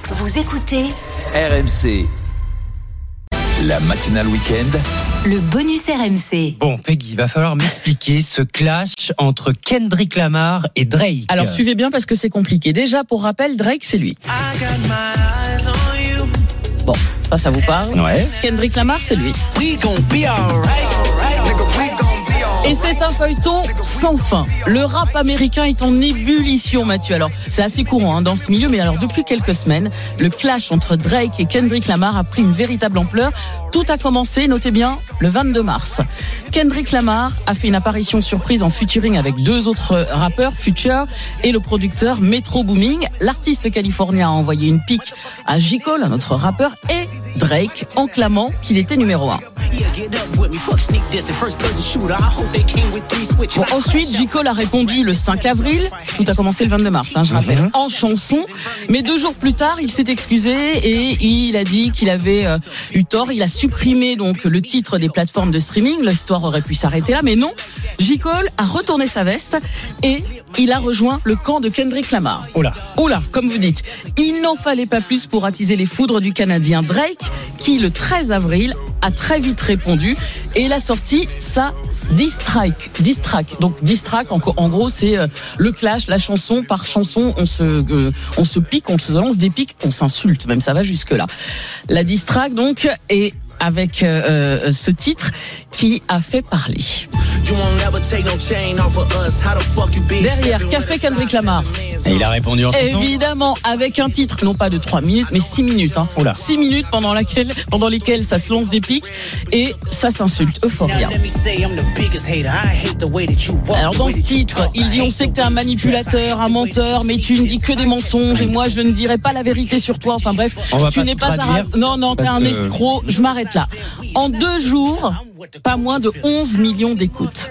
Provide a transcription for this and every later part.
Vous écoutez RMC. La matinale week-end. Le bonus RMC. Bon, Peggy, il va falloir m'expliquer ce clash entre Kendrick Lamar et Drake. Alors suivez bien parce que c'est compliqué. Déjà, pour rappel, Drake, c'est lui. Bon, ça vous parle? Ouais. Kendrick Lamar, c'est lui. Et c'est un feuilleton sans fin. Le rap américain est en ébullition, Mathieu. Alors, c'est assez courant dans ce milieu, mais alors depuis quelques semaines, le clash entre Drake et Kendrick Lamar a pris une véritable ampleur. Tout a commencé, notez bien, le 22 mars. Kendrick Lamar a fait une apparition surprise en featuring avec deux autres rappeurs, Future et le producteur Metro Boomin. L'artiste californien a envoyé une pique à J. Cole, un autre rappeur, et Drake, en clamant qu'il était numéro 1. Bon, ensuite, J. Cole a répondu le 5 avril. Tout a commencé le 22 mars, je rappelle, en chanson. Mais 2 jours plus tard, il s'est excusé et il a dit qu'il avait eu tort. Il a supprimé donc le titre des plateformes de streaming. L'histoire aurait pu s'arrêter là, mais non. J. Cole a retourné sa veste et il a rejoint le camp de Kendrick Lamar. Oh là, comme vous dites. Il n'en fallait pas plus pour attiser les foudres du Canadien Drake, qui le 13 avril a très vite répondu et il a sorti sa diss track. Donc diss track, en gros, c'est le clash, la chanson par chanson, on se pique, on se lance des piques, on s'insulte, même ça va jusque là. La diss track donc est avec ce titre qui a fait parler. Derrière, qu'a fait Kendrick Lamar? et il a répondu en chanson. Évidemment, avec un titre, non pas de 3 minutes, mais 6 minutes. 6 minutes pendant lesquelles ça se lance des piques et ça s'insulte. Euphoria. Alors dans ce titre, il dit: on sait que t'es un manipulateur, un menteur, mais tu ne dis que des mensonges et moi je ne dirai pas la vérité sur toi. Enfin bref, tu n'es pas un... t'es un escroc. Je m'arrête là. En 2 jours, pas moins de 11 millions d'écoutes.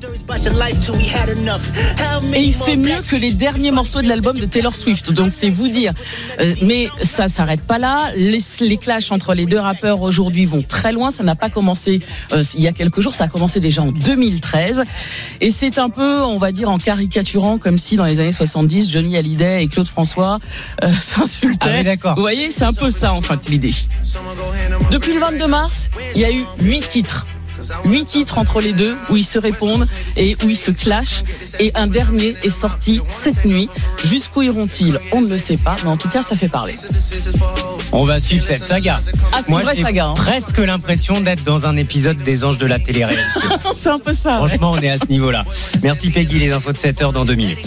Et il fait mieux que les derniers morceaux de l'album de Taylor Swift. Donc c'est vous dire. Mais ça s'arrête pas là. Les clashs entre les deux rappeurs aujourd'hui vont très loin. Ça n'a pas commencé il y a quelques jours. Ça a commencé déjà en 2013. Et c'est un peu, on va dire, en caricaturant, comme si dans les années 70, Johnny Hallyday et Claude François s'insultaient. Ah oui, d'accord. Vous voyez, c'est un peu ça, en fait, l'idée. Depuis le 22 mars, il y a eu 8 titres. 8 titres entre les deux où ils se répondent et où ils se clashent, et un dernier est sorti cette nuit. Jusqu'où iront-ils? On ne le sait pas, mais en tout cas ça fait parler. On va suivre cette saga. Ah, c'est une vraie saga. Presque l'impression d'être dans un épisode des Anges de la télé-réalité. C'est un peu ça. Franchement, on est à ce niveau-là. Merci Peggy, les infos de 7h dans 2 minutes.